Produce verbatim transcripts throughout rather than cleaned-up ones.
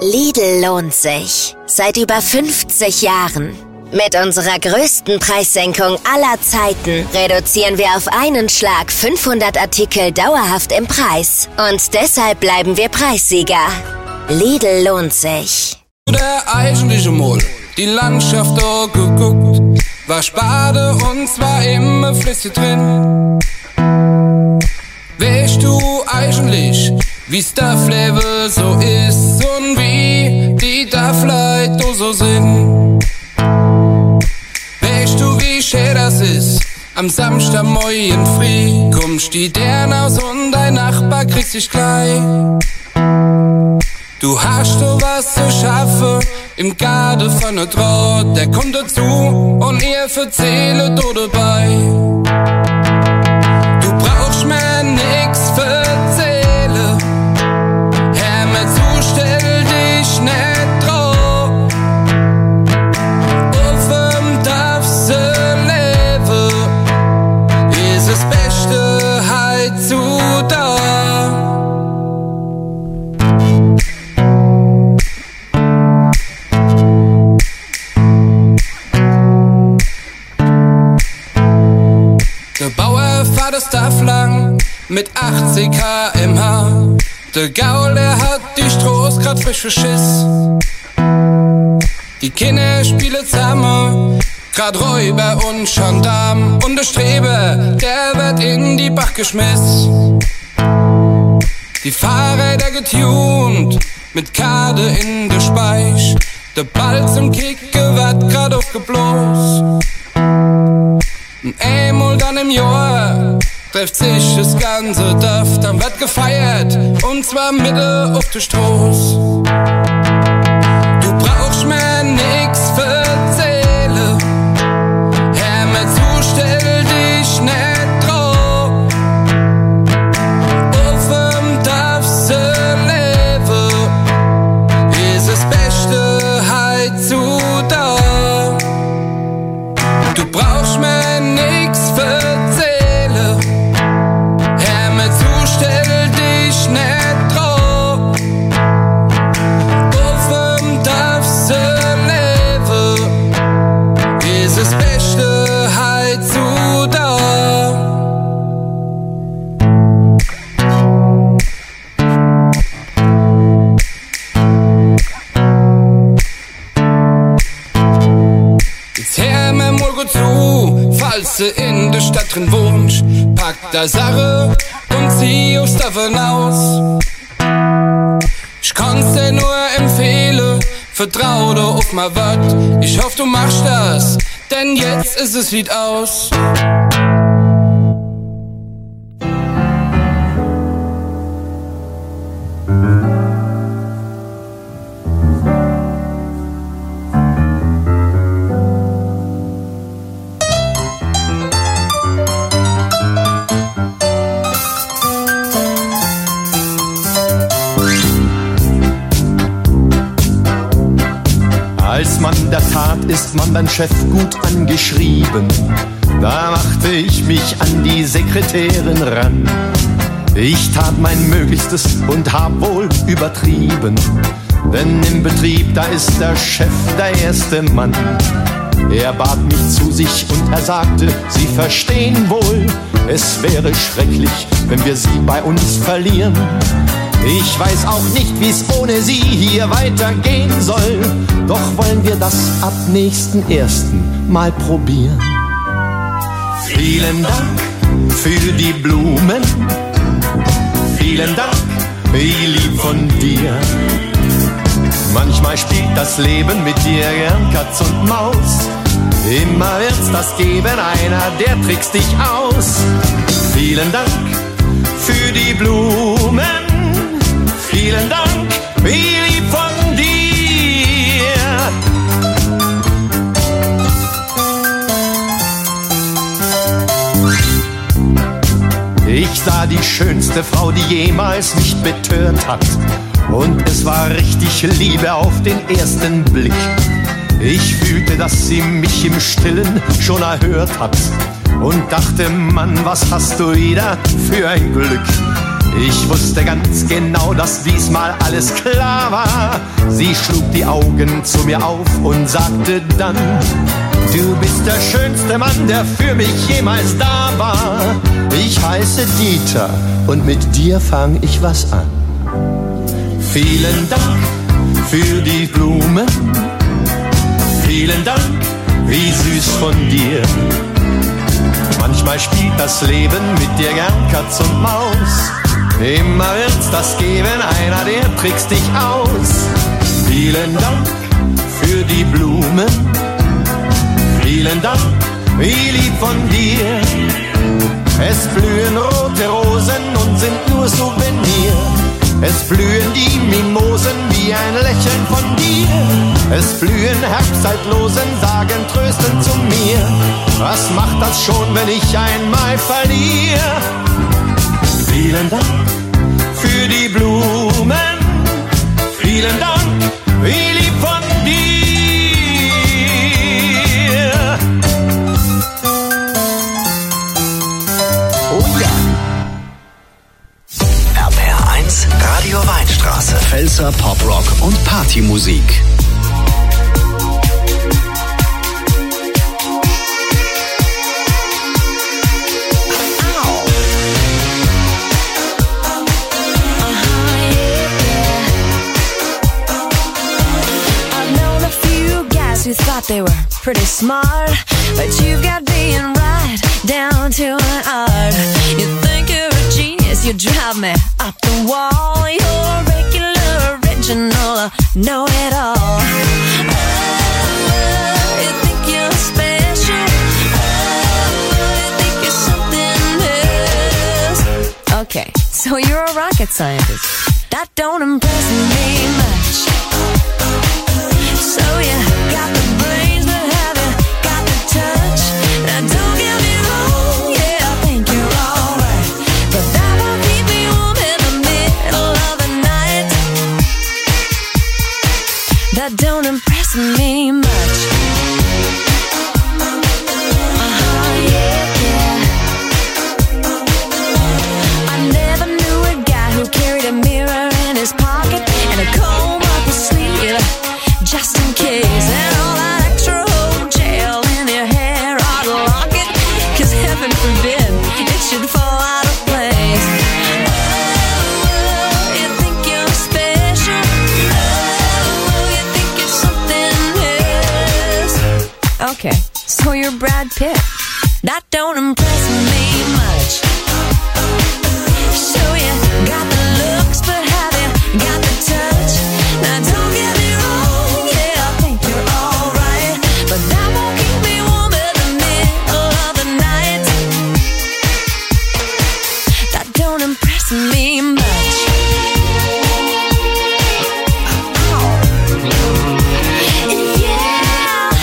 Lidl lohnt sich. Seit über fünfzig Jahren. Mit unserer größten Preissenkung aller Zeiten reduzieren wir auf einen Schlag fünfhundert Artikel dauerhaft im Preis. Und deshalb bleiben wir Preissieger. Lidl lohnt sich. Der eigentliche Mol, die Landschaft auch geguckt, war Spade und zwar immer flüssig drin. Weißt du eigentlich, wie's da Flavor so ist und wie die da vielleicht so sind? Weißt du, wie schön das ist? Am Samstagmorgen früh kommst die Dern aus und dein Nachbar kriegt sich gleich. Du hast doch was zu schaffen im Garten von der Draht, der kommt dazu und ihr verzählet du dabei. Du brauchst mir nix verzählen, hör mir zu, stell dich nicht drauf. Auf dem darfst du leben, ist das Beste halt zu da. Der Bauer fährt das Staff lang mit achtzig Kilometer pro Stunde. Der Gaul, der hat die Strohs grad frisch verschiss. Die Kinder spielen zusammen, grad Räuber und Gendarm. Und der Streber, der wird in die Bach geschmiss. Die Fahrräder getuned, mit Kade in der Speich. Der Ball zum Kicken wird grad aufgeblost. Einmal dann im Jahr trifft sich das ganze Dorf, dann wird gefeiert und zwar mitten auf der Straße. Du brauchst mir nix verzählen, hör mir zu, stell dich nicht drauf. Auf dem darfst du leben, ist das Beste halt zu da. Du brauchst mir nix verzählen, hör mir zu, stell dich nicht drauf. Auf dem darfst du leben, ist das Beste halt zu da. Jetzt hör mir mal gut zu, falls du in der Stadt drin wohnst, pack da Sache und zieh aufs Davon aus. Ich kann's dir nur empfehlen, vertrau dir auf mein Wort. Ich hoffe, du machst das, denn jetzt ist es Lied aus. Als Mann der Tat ist man beim Chef gut angeschrieben. Da machte ich mich an die Sekretärin ran. Ich tat mein Möglichstes und hab wohl übertrieben. Denn im Betrieb, da ist der Chef der erste Mann. Er bat mich zu sich und er sagte, Sie verstehen wohl, es wäre schrecklich, wenn wir Sie bei uns verlieren. Ich weiß auch nicht, wie's ohne Sie hier weitergehen soll. Doch wollen wir das ab nächsten ersten Mal probieren. Vielen Dank für die Blumen. Vielen Dank, wie lieb von dir. Manchmal spielt das Leben mit dir gern Katz und Maus. Immer wird's das geben, einer, der trickst dich aus. Vielen Dank für die Blumen. Vielen Dank, wie lieb von dir. Ich sah die schönste Frau, die jemals mich betört hat. Und es war richtig Liebe auf den ersten Blick. Ich fühlte, dass sie mich im Stillen schon erhört hat. Und dachte, Mann, was hast du wieder für ein Glück. Ich wusste ganz genau, dass diesmal alles klar war. Sie Sie schlug die Augen zu mir auf und sagte dann: Du bist der schönste Mann, der für mich jemals da war. Ich heiße Dieter und mit dir fang ich was an. Vielen Dank für die Blumen, vielen Dank, wie süß von dir. Manchmal spielt das Leben mit dir gern Katz und Maus. Immer wird's das geben, einer, der trickst dich aus. Vielen Dank für die Blumen, vielen Dank, wie lieb von dir. Es blühen rote Rosen und sind nur Souvenir. Es blühen die Mimosen wie ein Lächeln von dir. Es blühen Herbstzeitlosen, sagen tröstend zu mir: Was macht das schon, wenn ich einmal verliere? Vielen Dank für die Blumen, vielen Dank, wie lieb von dir. Oh ja. R P R eins Radio Weinstraße. Pfälzer Poprock und Partymusik. Who thought they were pretty smart, but you've got being right down to an art. You think you're a genius, you drive me up the wall. You're regular, original, know it all. Oh, you think you're special. Oh, you think you're something else. Okay, so you're a rocket scientist. That don't impress me much. So you got the brains, but have you got the touch? Now don't get me wrong, yeah, I think you're alright, but that won't keep me warm in the middle of the night. That don't impress me much. Uh-huh, yeah, yeah. I never knew a guy who carried a mirror in his pocket and a comb up his sleeve, just in case, and all that extra hotel in your hair ought to lock it, cause heaven forbid it should fall out of place. Oh, you think you're special. Oh, you think you're something else. Okay, so you're Brad Pitt. That don't impress me much. So you got the looks, but have you got the touch? Now don't get me wrong, but that won't keep me warm in the middle of the night. That don't impress me much. Yeah.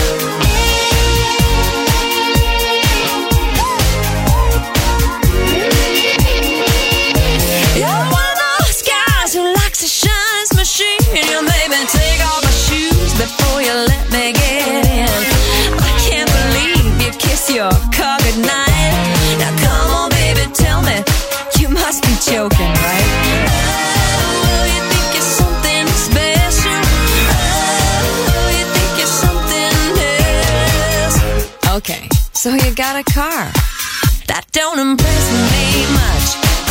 You're one of those guys who likes to shine his machine. You made me take off my shoes before you let me get in. I can't believe you kiss your car goodnight. Now come on, baby, tell me, you must be joking, right? Oh, you think you're something special. Oh, you think you're something else. Okay, so you got a car. That don't impress me much.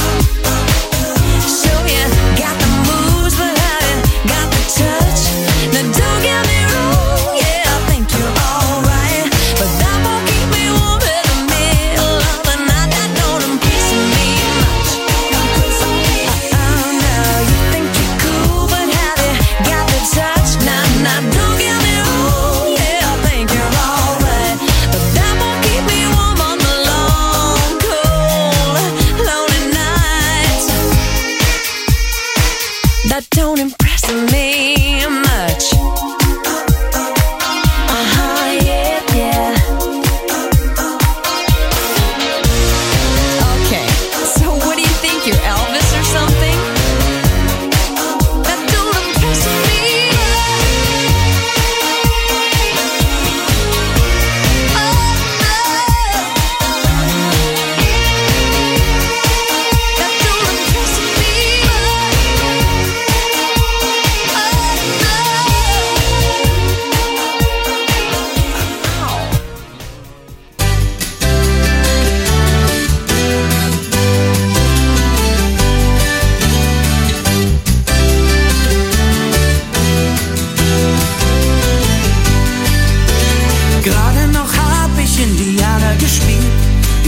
So you got the moves, but have you got the touch? Now don't get me wrong, yeah, I think you're alright, but that won't keep me warm in the middle of the night. That don't impress me much. Oh no, you think you're cool, but have you got the touch? Now, now don't get me wrong, yeah, I think you're alright, but that won't keep me warm on the long cold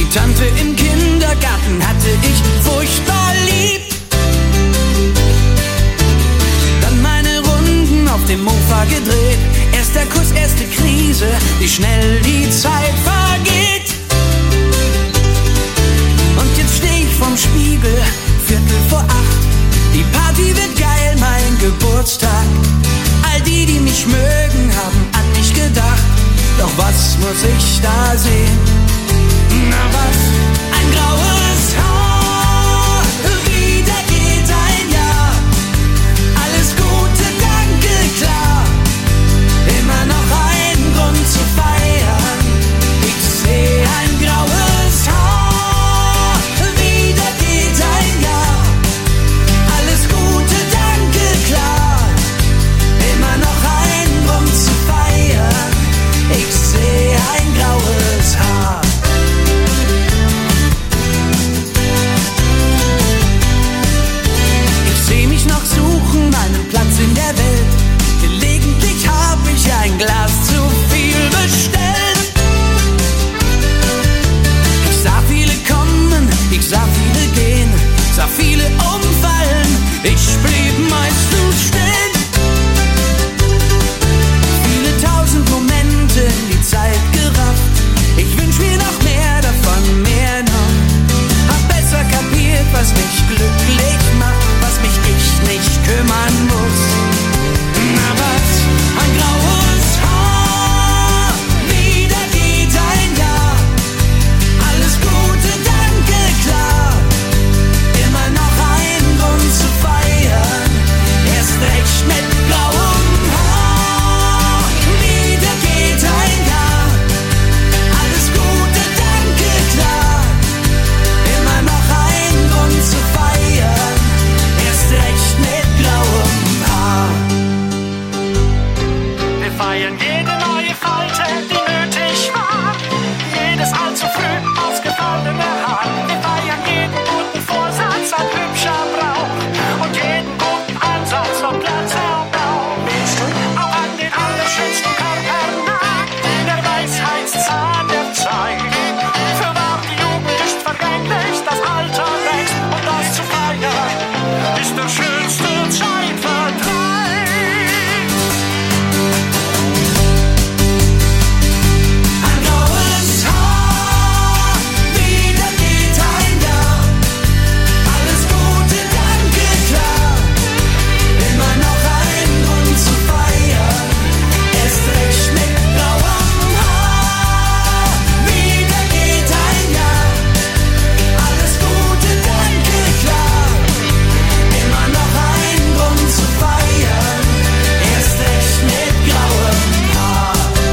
Die Tante im Kindergarten hatte ich furchtbar lieb. Dann meine Runden auf dem Mofa gedreht. Erster Kuss, erste Krise, wie schnell die Zeit vergeht. Und jetzt steh ich vorm Spiegel, Viertel vor acht. Die Party wird geil, mein Geburtstag. All die, die mich mögen, haben an mich gedacht. Doch was muss ich da sehen? Na was? Ein graues Haar. Wieder geht ein Jahr. Alles Gute, danke, klar. Immer noch ein Grund zu feiern. Ich seh ein graues Haar. Wieder geht ein Jahr. Alles Gute, danke, klar. Immer noch ein Grund zu feiern. Ich seh ein graues Haar. Ich seh mich noch suchen, meinen Platz in der Welt. Gelegentlich hab ich ein Glas zu viel bestellt. Ich sah viele kommen, ich sah viele gehen, sah viele umfallen, ich blieb meistens stehen. Viele tausend Momente in die Zeit gerafft. Ich wünsch mir noch mehr davon, mehr noch. Hab besser kapiert, was mich glücklich macht, was mich ich nicht kümmern muss. Na was? Ein graues Haar. Wieder geht ein Jahr. Alles Gute, danke, klar. Immer noch ein Grund zu feiern. Erst recht mit grauem Haar. Wieder geht ein Jahr. Alles Gute, danke, klar. Immer noch ein Grund zu feiern. Erst recht mit grauem Haar. Wir feiern jede neue Falte, die nötig war. Jedes allzu früh ausgefallene Haar. Wir feiern jeden guten Vorsatz an hübscher Brauch. Und jeden guten Ansatz von Platzaufbau. Auch an den allerschönsten Körper nagt der Weisheitszahn der Zeit. Für wahr, die Jugend ist vergänglich, das Alter wächst. Und das zu feiern ist der schönste Zeitvertreib. Ein graues Haar, wieder geht ein Jahr. Alles Gute, danke, klar. Immer noch ein Grund zu feiern. Erst recht mit grauem Haar. Wieder geht ein Jahr. Alles Gute, danke, klar. Immer noch ein Grund zu feiern. Erst recht mit grauem Haar.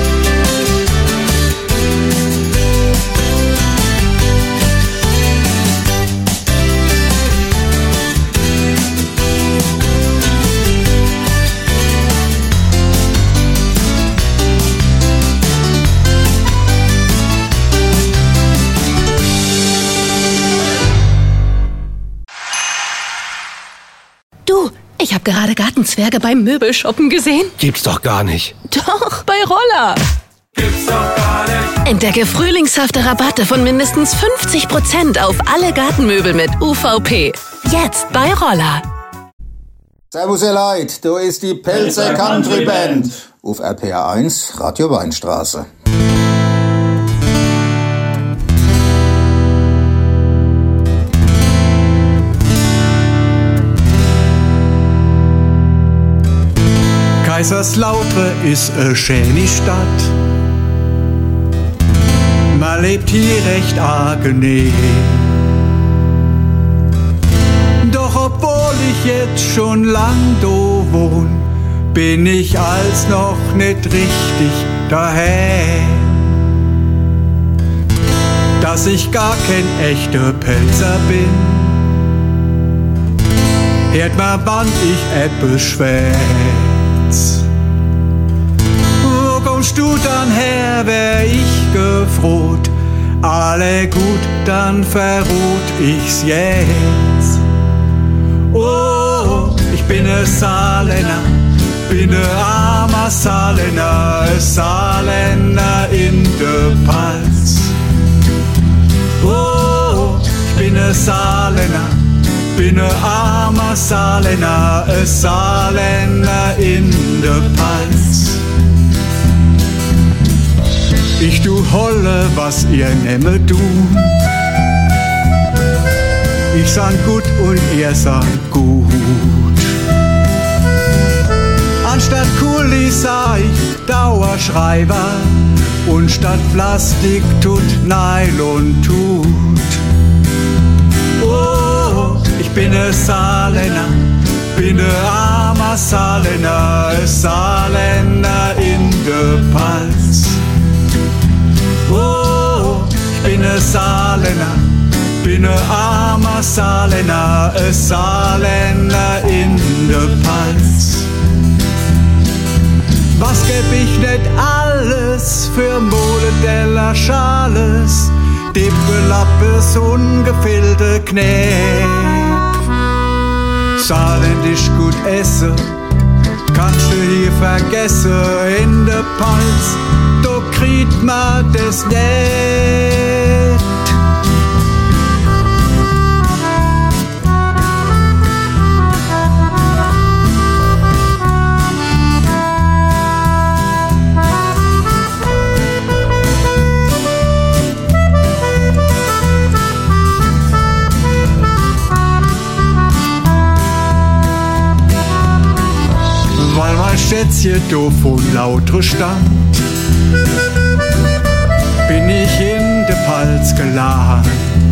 Du, ich habe gerade Gartenzwerge beim Möbelshoppen gesehen. Gibt's doch gar nicht. Doch, bei Roller. Gibt's doch gar nicht. Entdecke frühlingshafte Rabatte von mindestens fünfzig Prozent auf alle Gartenmöbel mit U V P. Jetzt bei Roller. Servus ihr Leid, da ist die Pelzer Country Band auf R P R eins Radio Weinstraße. Kaiserslautern ist eine schöne Stadt. Man lebt hier recht angenehm. Doch obwohl ich jetzt schon lang da wohn, bin ich als noch nicht richtig daheim. Dass ich gar kein echter Pelzer bin, hört man, wann ich etwas schwätz. Wo kommst du dann her, wär ich gefroht. Alle gut, dann verrot ich's jetzt. Oh, ich bin ein Saarländer, bin ein armer Saarländer, ein Saarländer in der Palz. Oh, ne Saarländer, bin ne armer Saarländer, e Saarländer in de Palz. Ich tu holle, was ihr nemme du. Ich san gut und ihr san gut. Anstatt Kuli sah ich Dauerschreiber und statt Plastik tut Nylon tut. Oh, ich bin ne Saarländer, bin ne armer Saarländer, e Saarländer in de Palz. Oh, ich bin ne Saarländer, bin ne armer Saarländer, e Saarländer in de Palz. Was gäb ich net alles für Modedeller Schales, Dippelappes, ungefüllte Knäb. Saarländisch gut esse, kannst du hier vergessen in de Palz, do kriegt ma des net. Weil mein Schätzchen doof und lauter stand, bin ich in de Palz gelandet.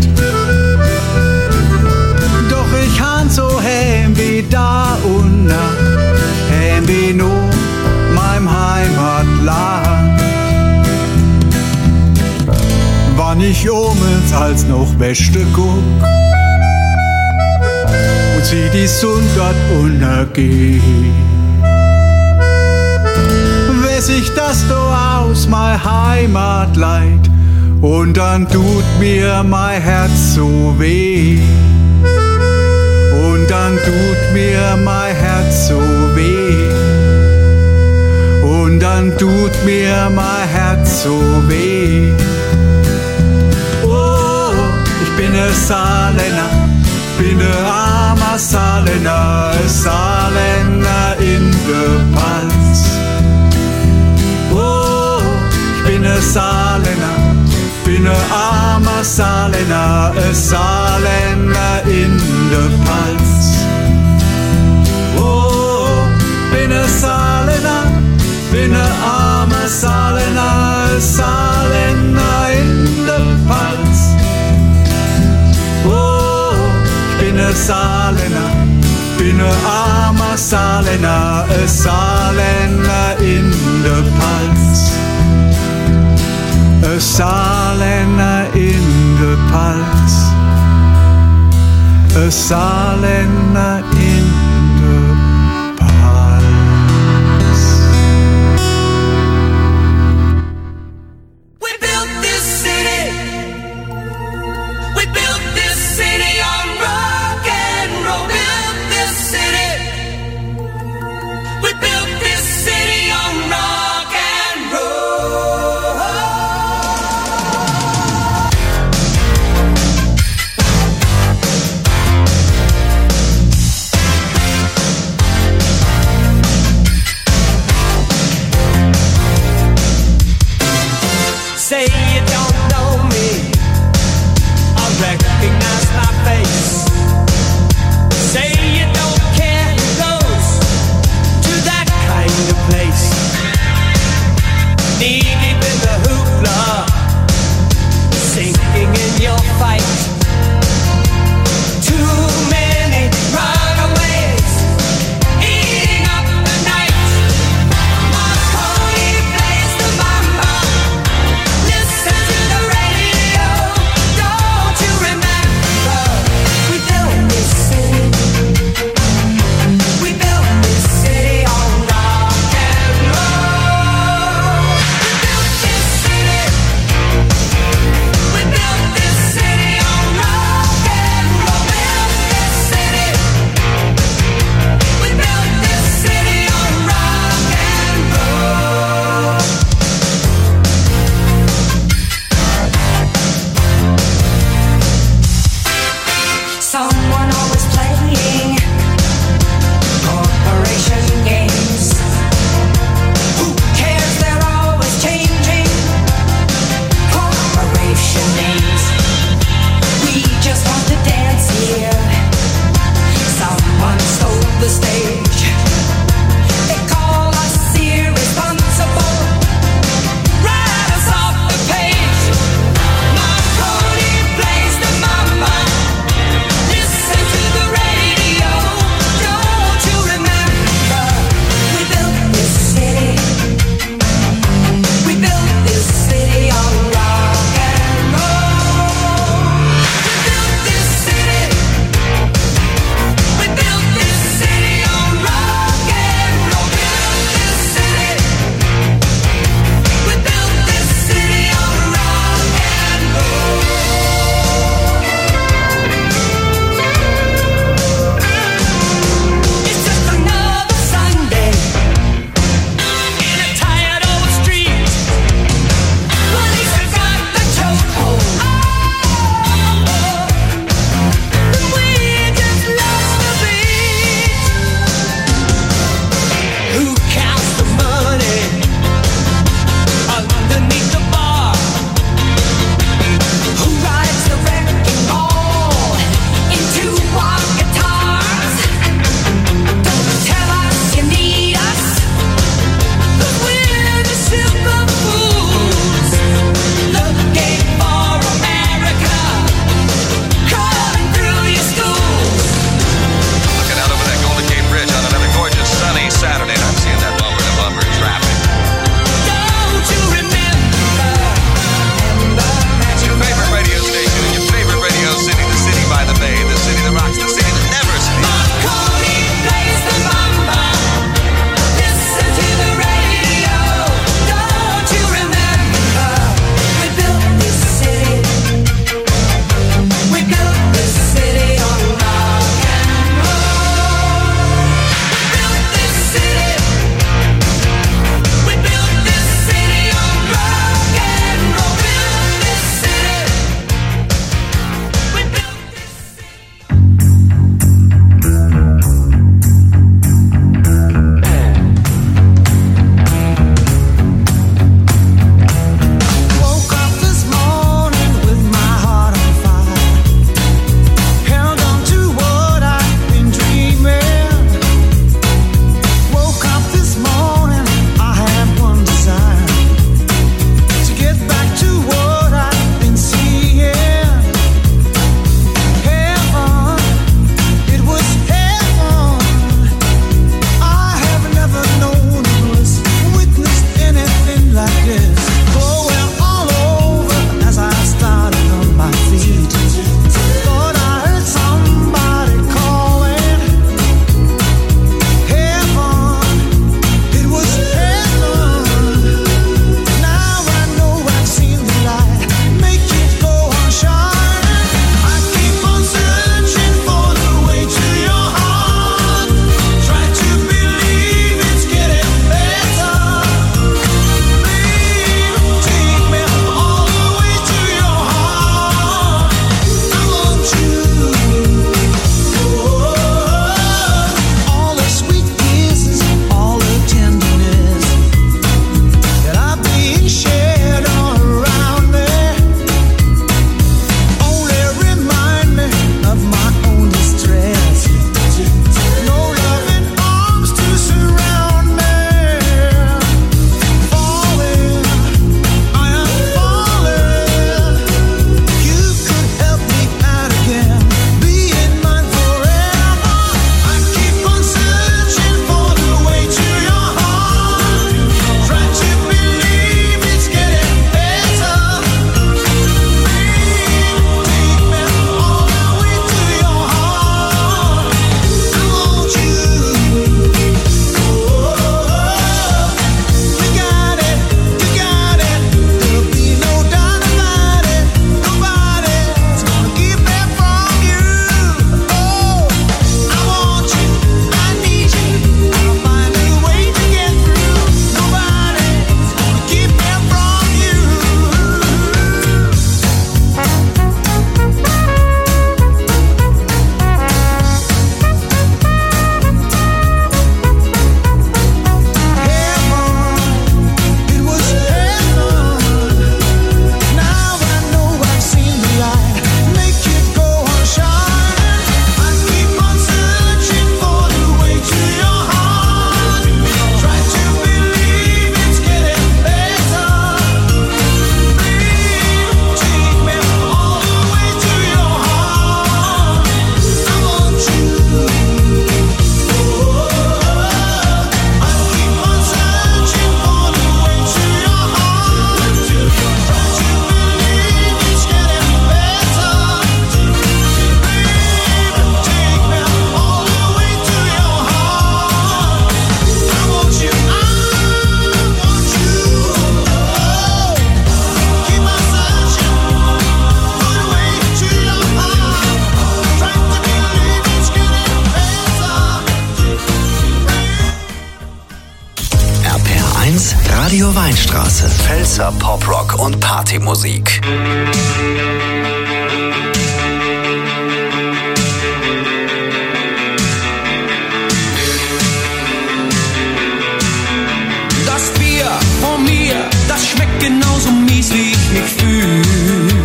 Doch ich han so heim wie da und nach, heim wie nur meinem Heimatland. Wann ich omens als noch Wäschte guck und sieh die Sonne dort untergehen, ich das do aus mein Heimatleid und dann tut mir mein Herz so weh. Und dann tut mir mein Herz so weh. Und dann tut mir mein Herz so weh. Oh, ich bin ne Saarländer, bin ne armer Saarländer, Saarländer in de Palz. Bin ne Saarländer, bin ne armer Saarländer, e Saarländer in de Palz. Oh, bin ne Saarländer, bin ne armer Saarländer, e Saarländer in de Palz. Oh, bin ne Saarländer, bin ne armer Saarländer, e Saarländer in de Palz. A Saarländer in de Palz, a Saarländer in de Palz. We built this city, we built this city on rock and roll. Built this city, we built this city on rock and roll. eins Radio Weinstraße. Pfälzer Poprock und Partymusik. Das Bier von mir, das schmeckt genauso mies, wie ich mich fühl.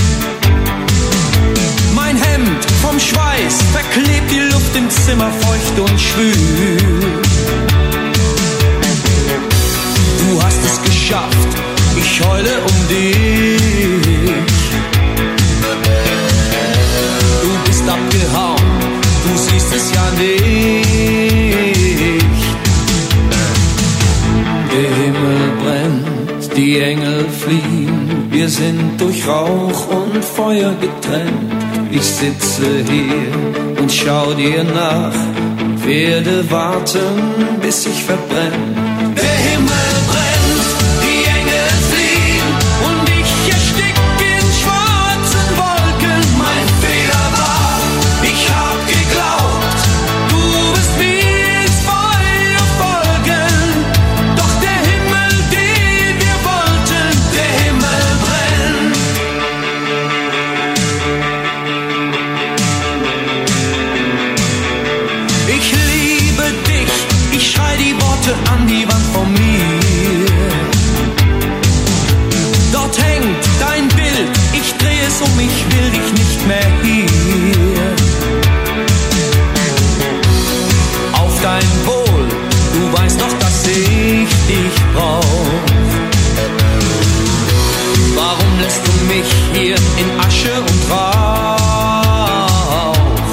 Mein Hemd vom Schweiß verklebt die Luft im Zimmer feucht und schwül. Du hast es geschafft, ich heule um dich. Du bist abgehauen, du siehst es ja nicht. Der Himmel brennt, die Engel fliehen. Wir sind durch Rauch und Feuer getrennt. Ich sitze hier und schau dir nach, werde warten, bis ich verbrenne. Der Himmel brennt, die Engel fliehen und ich erstick in schwarzen Wolken. Mein Fehler war, ich hab geglaubt, du wirst mir ins Feuer folgen. Doch der Himmel, den wir wollten, der Himmel brennt. Ich liebe dich, ich schrei die Worte an die Wand von mir. Dort hängt dein Bild, ich dreh es um, ich will dich nicht mehr hier. Auf dein Wohl, du weißt doch, dass ich dich brauch. Warum lässt du mich hier in Asche und Rauch?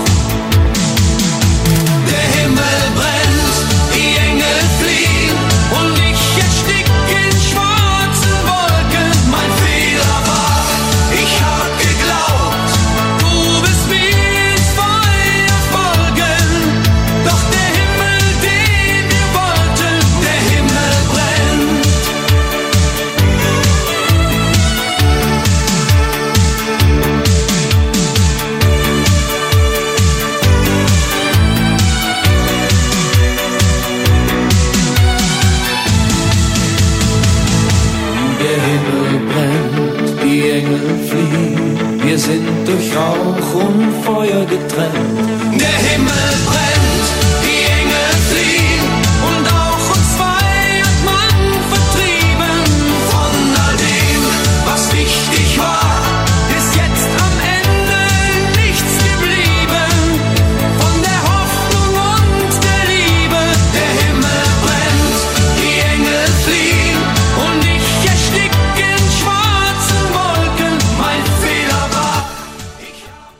Der Himmel brennt, die Engel fliehen und ich erstick in schwarzen Wolken. Mein Fehler war, ich hab geglaubt, du wirst mir ins Feuer folgen. Doch der Himmel, den wir wollten, der Himmel brennt. Der Himmel brennt, die Engel fliehen. Wir sind durch Rauch und Feuer getrennt. Der Himmel brennt, die Engel fliehen und auch uns zwei hat man vertrieben. Von all dem, was wichtig war, ist jetzt am Ende nichts geblieben. Von der Hoffnung und der Liebe. Der Himmel brennt, die Engel fliehen und ich erstick in schwarzen Wolken. Mein Fehler war, ich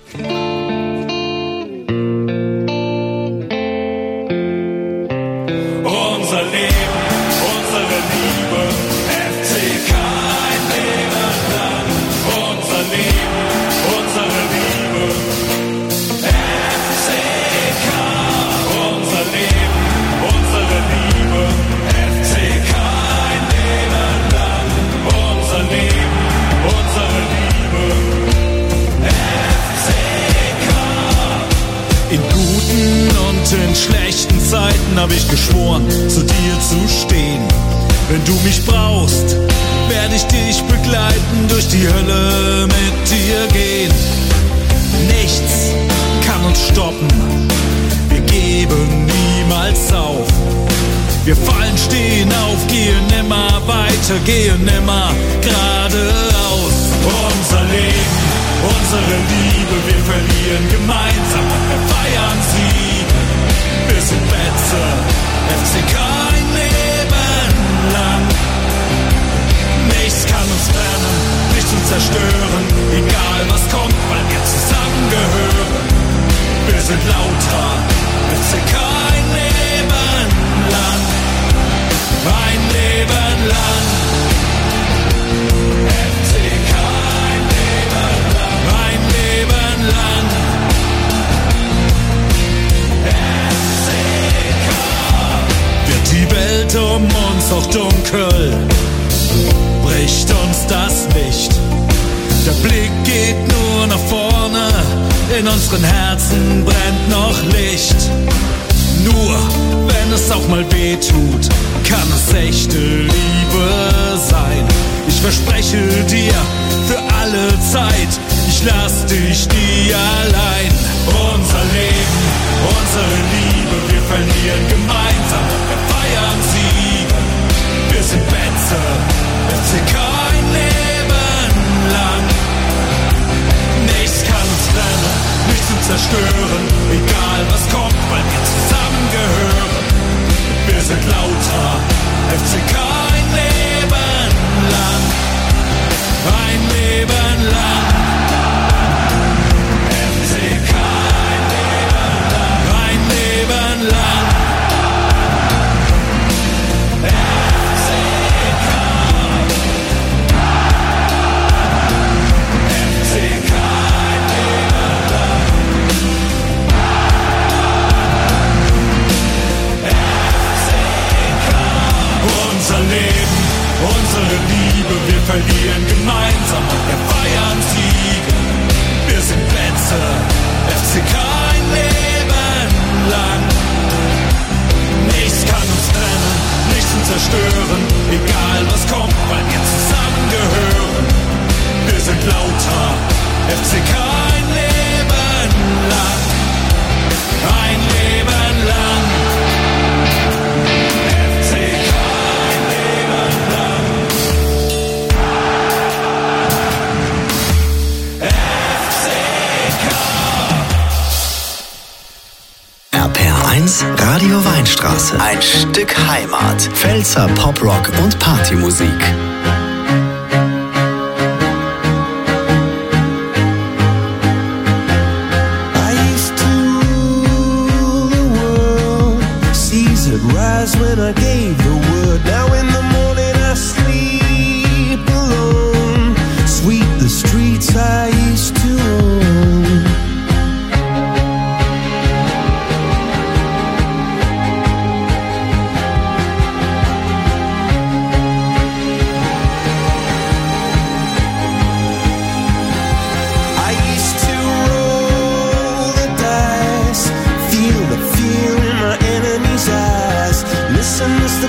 Unser Leben, unsere Liebe, F C K ein Leben lang. Unser Leben, unsere Liebe, F C K. Unser Leben, unsere Liebe, F C K ein Leben lang. Unser Leben, unsere Liebe, F C K. In guten und in schlechten Zeiten hab ich geschworen, zu dir zu stehen. Wenn du mich brauchst, werde ich dich begleiten, durch die Hölle mit dir gehen. Nichts kann uns stoppen, wir geben niemals auf. Wir fallen, stehen auf, gehen immer weiter, gehen immer geradeaus. Unser Leben, unsere Liebe, wir verlieren gemeinsam, wir feiern sie. Wir sind Betze, F C K ein Leben lang. Nichts kann uns trennen, nichts uns zerstören, egal was kommt, weil wir zusammengehören. Wir sind lauter, F C K ein Leben lang. Ein Leben lang. F C K ein Leben lang. Ein Leben lang. F C K. Wird die Welt um uns auch dunkel, bricht uns das Licht. Der Blick geht nur nach vorne, in unseren Herzen brennt noch Licht. Nur wenn es auch mal weh tut, kann es echte Liebe verspreche dir für alle Zeit, ich lass dich nie allein. Unser Leben, unsere Liebe, wir verlieren gemeinsam, wir feiern Siege. Wir sind Betze, F C K ein Leben lang. Nichts kann uns trennen, nichts zu zerstören, egal was kommt, weil wir zusammengehören. Wir sind lauter, F C K ein Leben lang, ein Leben lang. F C K ein Leben lang, ein Leben lang. F C K, F C K ein Leben lang. Unser Leben, unsere Liebe, wir verlieren gemeinsam und wir feiern Siege. Wir sind Betze, F C K ein Leben lang. Nichts kann uns trennen, nichts uns zerstören, egal was kommt, weil wir zusammengehören. Wir sind lauter, F C K ein Leben lang, ein Leben lang. R P R eins Radio Weinstraße. Ein Stück Heimat. Pfälzer Poprock und Partymusik. I used to rule the world. Seas would rise when I gave the word. Now in the morning I sleep alone. Sweep the streets I used to own. Listen to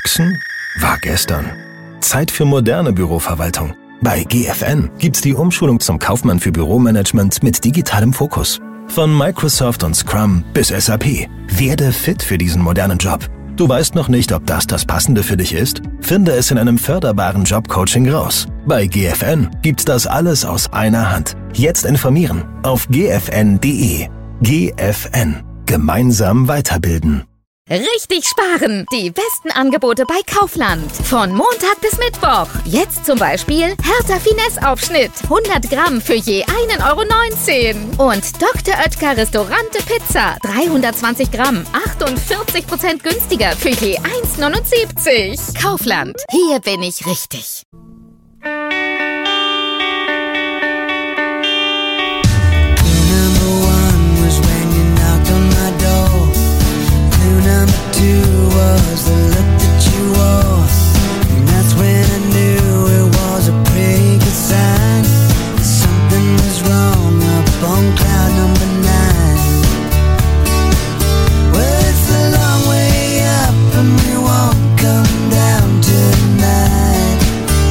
Faxen war gestern. Zeit für moderne Büroverwaltung. Bei G F N gibt's die Umschulung zum Kaufmann für Büromanagement mit digitalem Fokus. Von Microsoft und Scrum bis S A P. Werde fit für diesen modernen Job. Du weißt noch nicht, ob das das Passende für dich ist? Finde es in einem förderbaren Jobcoaching raus. Bei G F N gibt's das alles aus einer Hand. Jetzt informieren auf g f n punkt d e. G F N. Gemeinsam weiterbilden. Richtig sparen! Die besten Angebote bei Kaufland. Von Montag bis Mittwoch. Jetzt zum Beispiel Hertha Finesse-Aufschnitt. hundert Gramm für je ein Euro neunzehn. Und Doktor Oetker Restaurante Pizza. dreihundertzwanzig Gramm. achtundvierzig Prozent günstiger für je eins neunundsiebzig. Kaufland. Hier bin ich richtig. Two was the look that you wore, and that's when I knew it was a pretty good sign. Something was wrong up on cloud number nine. Well, it's a long way up and we won't come down tonight.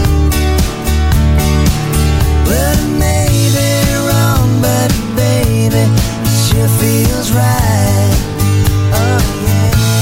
Well, it may be wrong, but baby, it sure feels right. Oh yeah.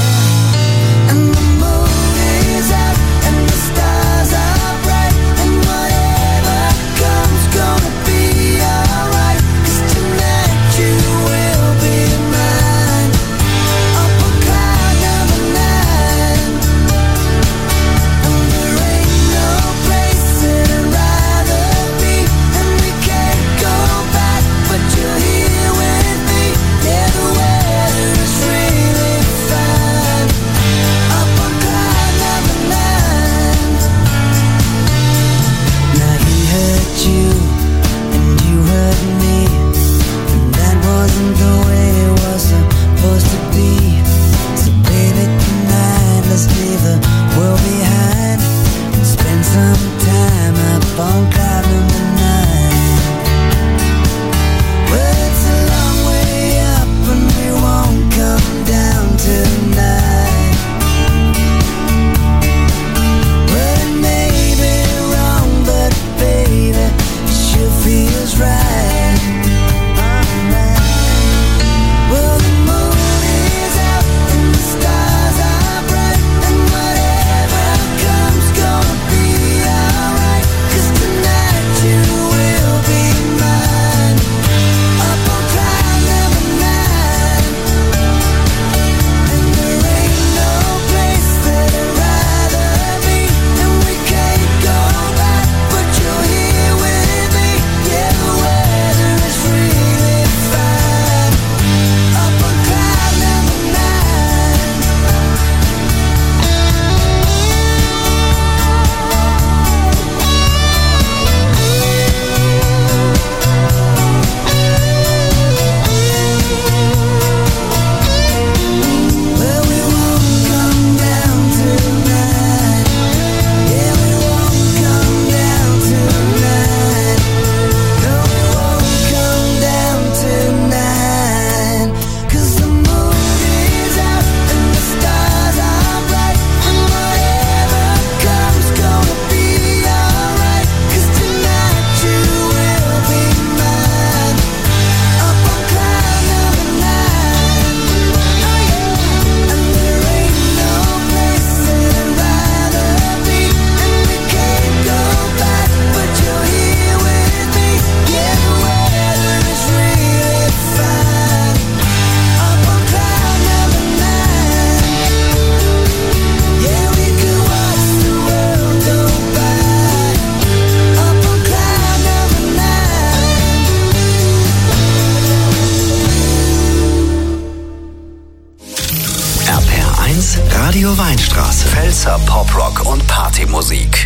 Radio Weinstraße. Pfälzer Poprock und Partymusik.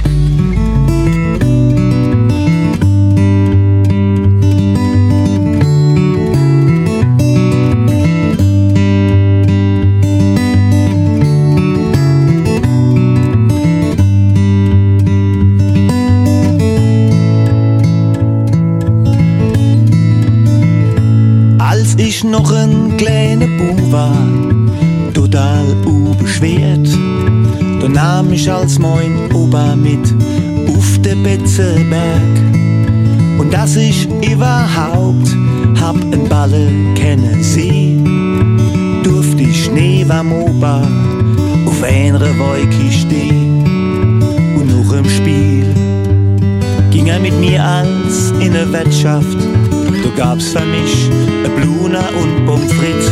Als ich noch ein kleiner Bub war, total unbeschwert, Da nahm ich als mein Opa mit auf den Betzenberg. Und dass ich überhaupt hab en Balle kennen sie, durfte ich neben am Opa auf einer Wolke stehen. Und noch im Spiel ging er mit mir als in eine Wirtschaft. Da gab's für mich a Bluna und Pommes frites.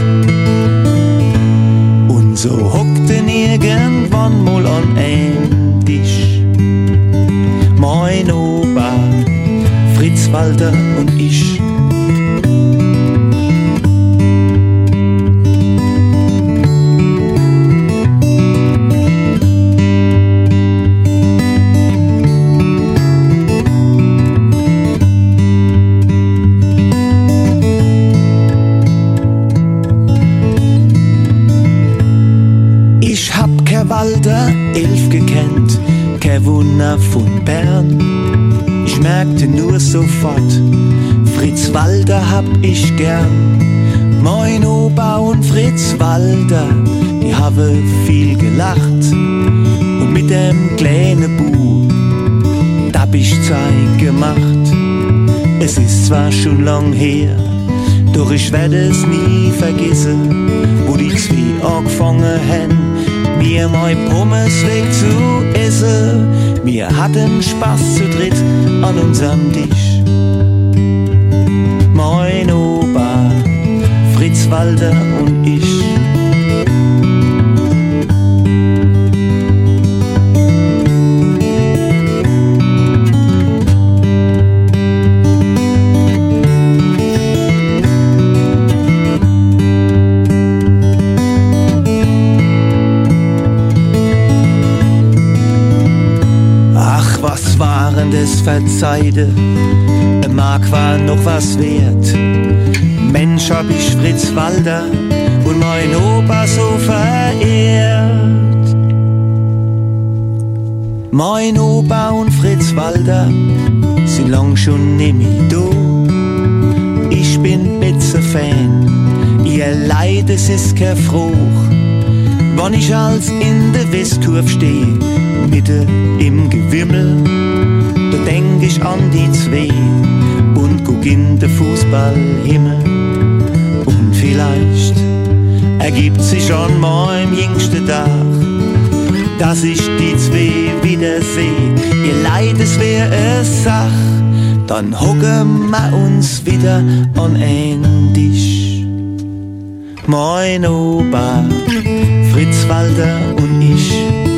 Und so hockten irgendwann mal an ein Tisch mein Opa, Fritz Walter und ich. Walter elf gekannt, kein Wunder von Bern. Ich merkte nur sofort, Fritz Walter hab ich gern. Mein Opa und Fritz Walter, die haben viel gelacht. Und mit dem kleinen Bu, da hab ich Zeit gemacht. Es ist zwar schon lang her, doch ich werde es nie vergessen, wo die zwei angefangen haben, mir mein Pommes weg zu essen. Wir hatten Spaß zu dritt an unserem Tisch. Mein Opa, Fritz Walter und ich. Das Verzeihde, ein Mark war noch was wert. Mensch, hab ich Fritz Walter und mein Opa so verehrt. Mein Opa und Fritz Walter sind lang schon nimmer da. Ich bin Betze-Fan, ihr Leid, es ist kein Fruch. Wann ich als in der Westkurve steh, Mitte im Gewimmel, da denk ich an die zwei und guck in den Fußballhimmel. Und vielleicht ergibt sich an meinem jüngsten Tag, dass ich die zwei wiederseh. Ihr Leid, es wär es Sach, dann hocken wir uns wieder an ein Tisch. Mein Opa, Fritz Walter und ich.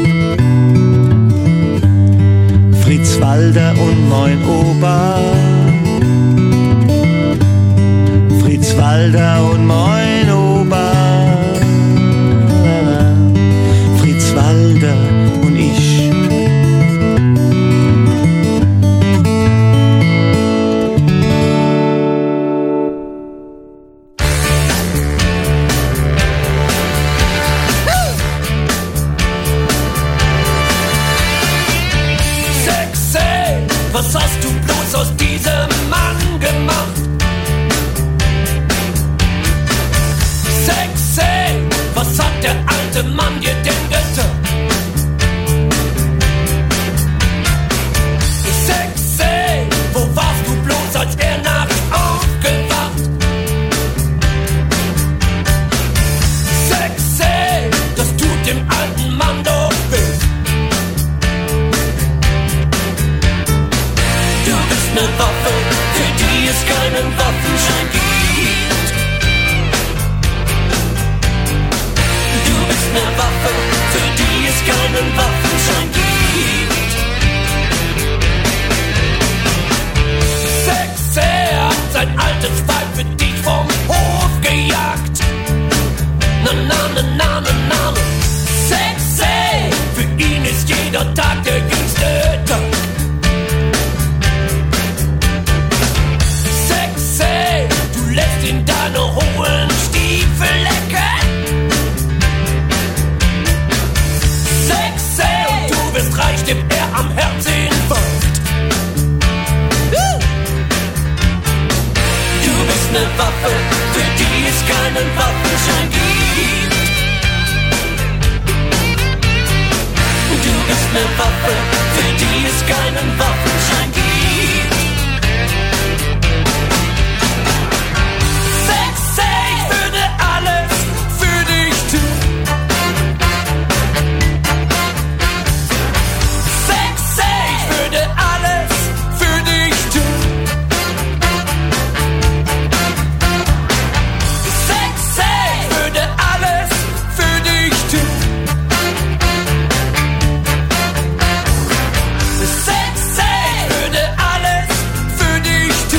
Fritz Walter und mein Opa, Fritz Walter und mein Opa, Fritz Walter und ich. Was hast du bloß aus diesem Mann gemacht? Sexy, was hat der alte Mann dir denn getan? Sexy, wo warst du bloß, als er nachts aufgewacht? Sexy, das tut dem alten Mann doch weh. Ne Waffe, für die es keinen Waffenschein gibt. Du bist ne Waffe, für die es keinen Waffenschein gibt. Sexy hat sein altes Weib für dich vom Hof gejagt. Na na na na na na. Sexy, für ihn ist jeder Tag der jüngste Tag. Lässt in deine hohen Stiefel lecken. Sexy, du wirst reich, dem er am Herzinfarkt. Du bist ne Waffe, für die es keinen Waffenschein gibt. Waffe, für die es keinen Waffenschein gibt. Sexy, ich würde alles für dich tun. Sexy, ich würde alles für dich tun. Sexy, ich würde alles für dich tun. Sexy, ich würde alles für dich tun.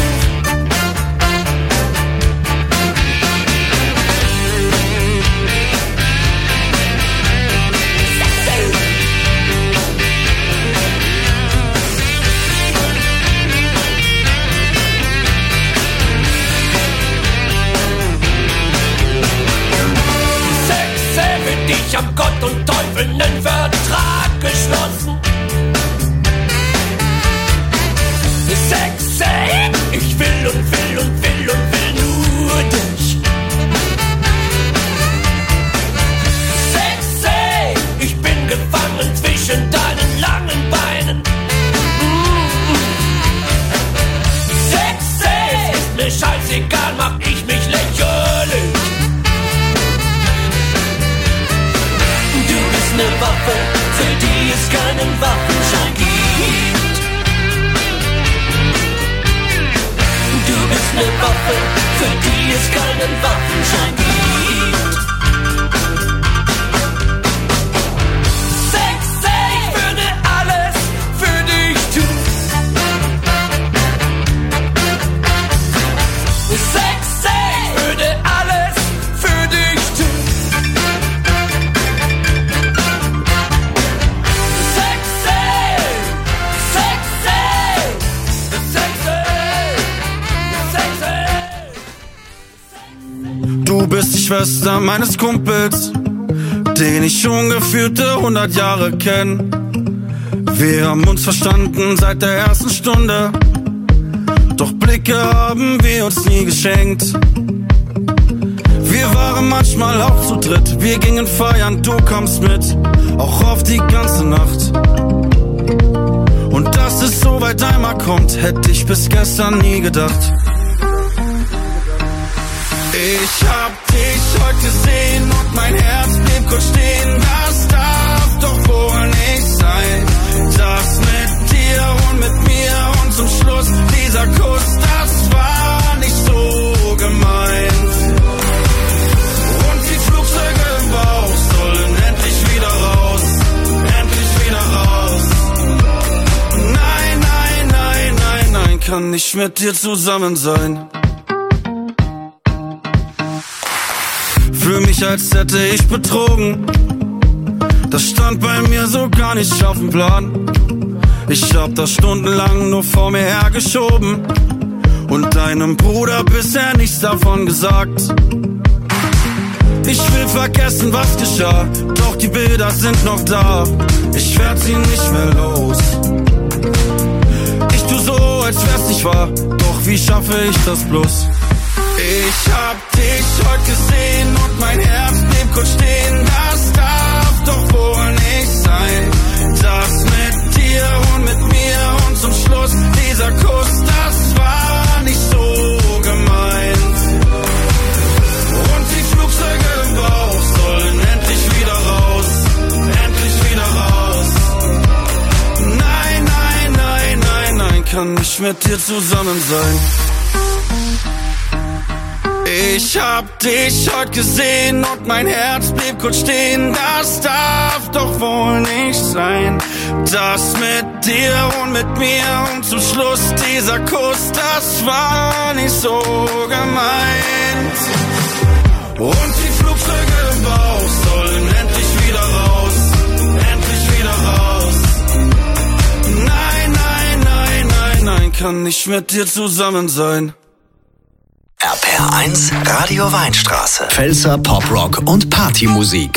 Sexy, für dich haben Gott und Teufel nen Vertrag geschlossen. Sexy, ich will und will und will und will nur dich. Sexy, ich bin gefangen zwischen deinen langen Beinen. Mm. Sexy, ist mir scheißegal, mach ich mich lächerlich. Du bist ne Waffe, für die es keinen Waffenschein gibt. Du bist ne Waffe, für die es keinen Waffenschein gibt. Sexy, ich würde alles für dich tun. Sexy, ich würde alles für dich tun. Sexy, sexy, sexy. Du bist die Schwester meines Kumpels, den ich schon gefühlte hundert Jahre kenn. Wir haben uns verstanden seit der ersten Stunde, doch Blicke haben wir uns nie geschenkt. Wir waren manchmal auch zu dritt, wir gingen feiern, du kommst mit, auch auf die ganze Nacht. Und dass es so weit einmal kommt, hätte ich bis gestern nie gedacht. Ich hab dich heute gesehen und mein Herz blieb kurz stehen. Das darf doch wohl nicht sein. Das mit dir und mit mir und zum Schluss dieser Kuss, das war nicht so gemeint. Und die Flugzeuge im Bauch sollen endlich wieder raus, endlich wieder raus. Nein, nein, nein, nein, nein, kann nicht mit dir zusammen sein. Fühl mich, als hätte ich betrogen. Das stand bei mir so gar nicht auf dem Plan. Ich hab das stundenlang nur vor mir hergeschoben und deinem Bruder bisher nichts davon gesagt. Ich will vergessen, was geschah, doch die Bilder sind noch da. Ich werd sie nicht mehr los. Ich tu so, als wär's nicht wahr, doch wie schaffe ich das bloß? Ich hab dich heute gesehen und mein Herz blieb kurz stehen. Das darf doch wohl nicht sein. Das mit dir und mit mir und zum Schluss dieser Kuss, das war nicht so gemeint. Und die Flugzeuge im Bauch sollen endlich wieder raus, endlich wieder raus. Nein, nein, nein, nein, nein, kann nicht mit dir zusammen sein. Ich hab dich heute gesehen und mein Herz blieb kurz stehen. Das darf doch wohl nicht sein. Das mit dir und mit mir und zum Schluss dieser Kuss, das war nicht so gemeint. Und die Flugzeuge im Bauch sollen endlich wieder raus, endlich wieder raus. Nein, nein, nein, nein, nein, kann nicht mit dir zusammen sein. R P R eins Radio Weinstraße. Pfälzer Poprock und Partymusik.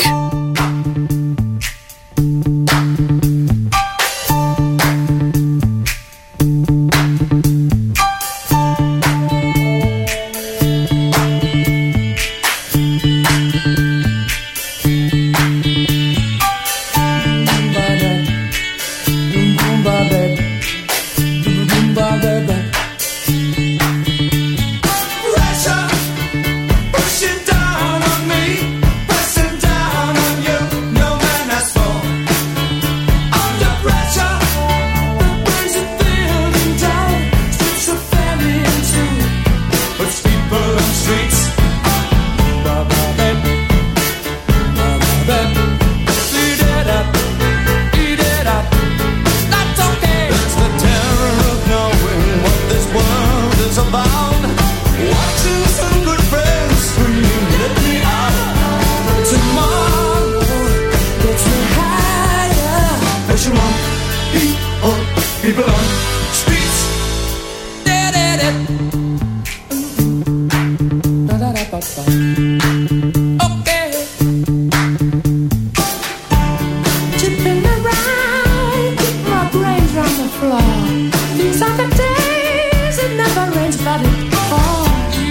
floor. These are the days it never rains but it pours.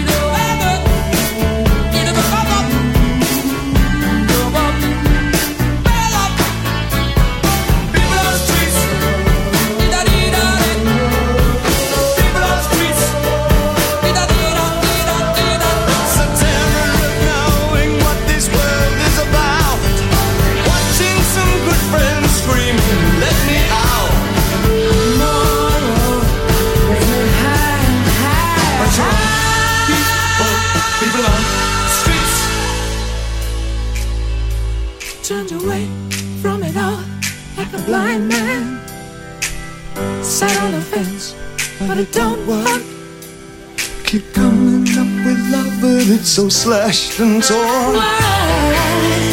Turned away from it all like a blind man. Sat on the fence, but it don't work. Keep coming up with love, but it's so slashed and torn. Why?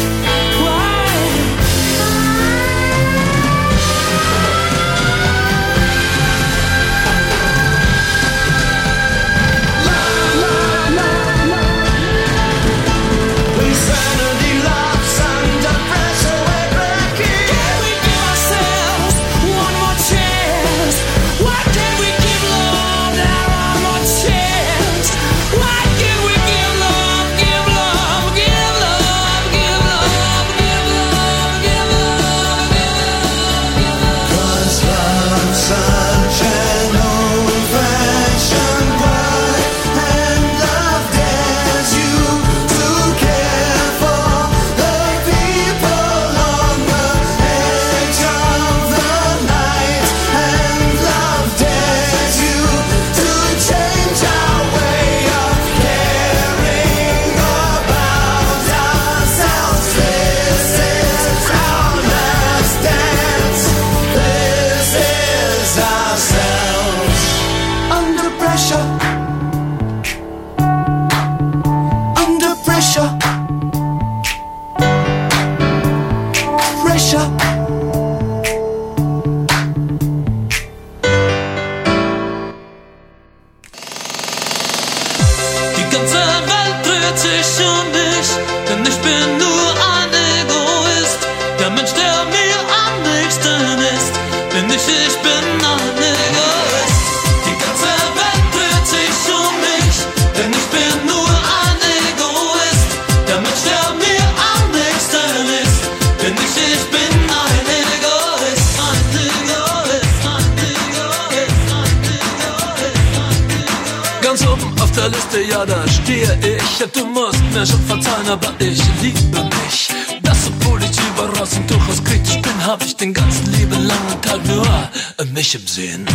Ja, da stehe ich. Du musst mir schon verzeihen, aber ich liebe mich. Das, obwohl ich überraschend und durchaus kritisch bin, hab ich den ganzen lieben langen Tag nur mich im Sinn.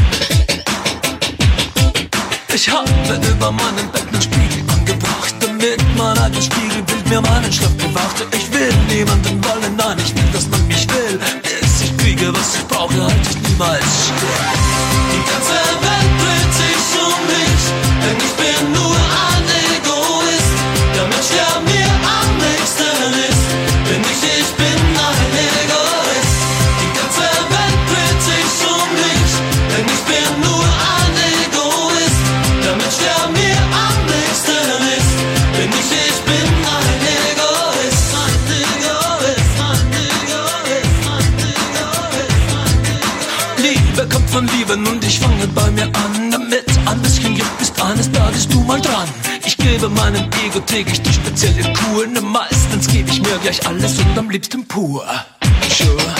Ich habe über meinen Bett einen Spiegel angebracht, damit mein altes Spiegelbild mir meinen Schlaf bewachte. Ich will niemanden wollen, nein, ich will, dass man mich will. Bis ich kriege, was ich brauche, halt ich niemals still. Die ganze Welt dreht sich um mich, denn ich bin nur ein Egoist. Der Mensch, der mir am nächsten ist, bin ich, ich bin ein Egoist. Die ganze Welt dreht sich um mich, denn ich bin nur ein Egoist. Der Mensch, der mir am nächsten ist, bin ich, ich bin ein Egoist. Ein Egoist, ein Egoist, ein Egoist. Liebe kommt von Lieben und ich fange bei mir an, damit ein bisschen Glück bist eines Tages du mal dran. Ich gebe meinem Ego täglich die spezielle Kur, ne meistens gebe ich mir gleich alles und am liebsten pur. Sure.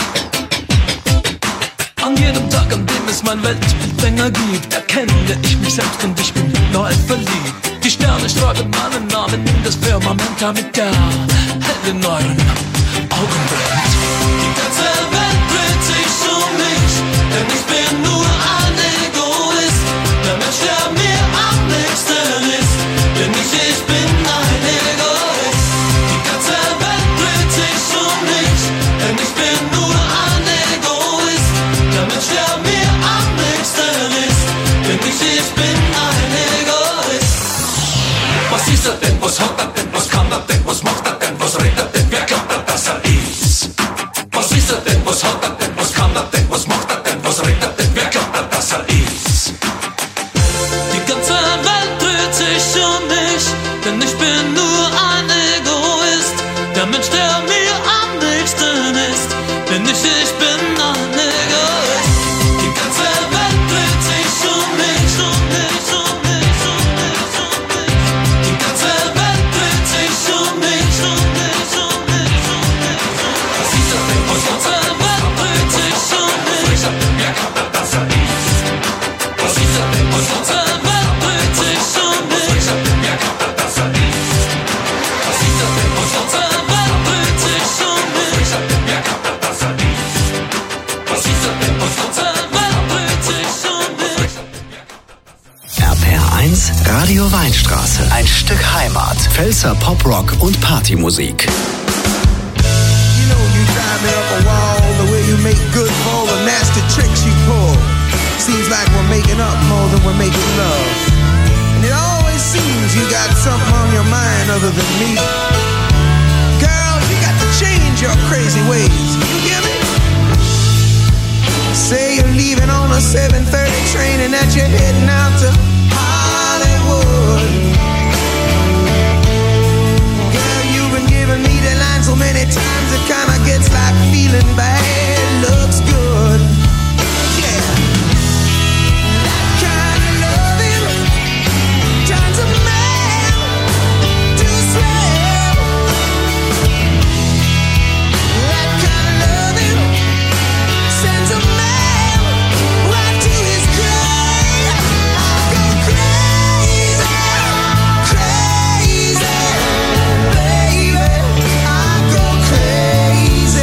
An jedem Tag, an dem es mein Weltbild länger gibt, erkenne ich mich selbst und ich bin neu verliebt. Die Sterne schreiben meinen Namen in das Firmament, damit der helle neuen Augen brennt. Die ganze Welt dreht sich um mich, denn ich bin nur ein Egoist. Der Mensch, der mir am nächsten ist, bin ich, ich bin ein Egoist. Die ganze Welt dreht sich um mich, denn ich bin nur ein Egoist. Der Mensch, der mir am nächsten ist, bin ich, ich bin ein Egoist. Was ist er denn, was hat er denn, was kann er denn, was macht er denn, was redet er denn, wer glaubt er, dass er ist? Radio Weinstraße. Ein Stück Heimat. Pfälzer Poprock und Partymusik. You know you drive me up a wall, the way you make good for all the nasty tricks you pull. Seems like we're making up more than we're making love. And it always seems you got something on your mind other than me. Girl, you got to change your crazy ways. You hear me? Say you're leaving on a seven thirty train and that you're heading out to Hollywood. Girl, you've been giving me the line so many times it kinda gets like feeling bad looks good. Yeah. That kind of loving turns a man to a slave. That kind of loving sends a man right to his grave. I go crazy, crazy, baby. I go crazy.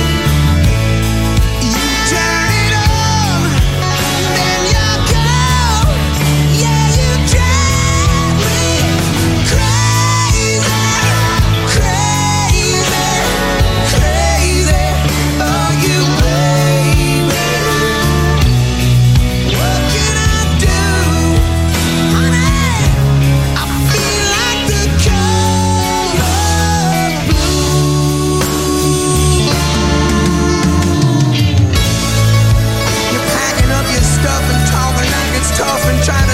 You turn it on, then you go. Yeah, you drive me crazy, crazy, crazy. Oh, you baby. What can I do, honey? I feel like the color blue. You're packing up your stuff and talking like it's tough and trying